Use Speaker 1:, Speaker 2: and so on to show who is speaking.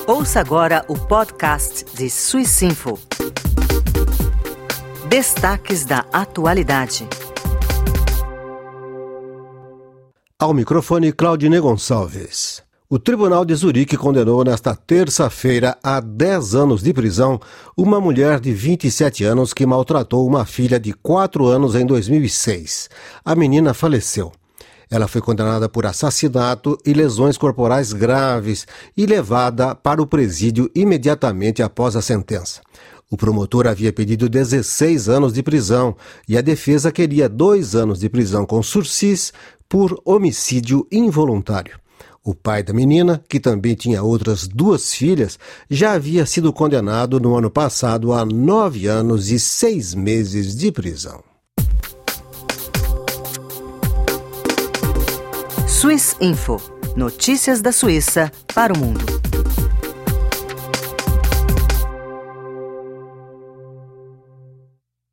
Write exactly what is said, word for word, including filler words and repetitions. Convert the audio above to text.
Speaker 1: Ouça agora o podcast de Suissinfo. Destaques da atualidade.
Speaker 2: Ao microfone, Claudine Gonçalves. O Tribunal de Zurique condenou nesta terça-feira a dez anos de prisão uma mulher de vinte e sete anos que maltratou uma filha de quatro anos em dois mil e seis. A menina faleceu. Ela foi condenada por assassinato e lesões corporais graves e levada para o presídio imediatamente após a sentença. O promotor havia pedido dezesseis anos de prisão e a defesa queria dois anos de prisão com sursis por homicídio involuntário. O pai da menina, que também tinha outras duas filhas, já havia sido condenado no ano passado a nove anos e seis meses de prisão.
Speaker 1: Suissinfo. Notícias da Suíça para o mundo.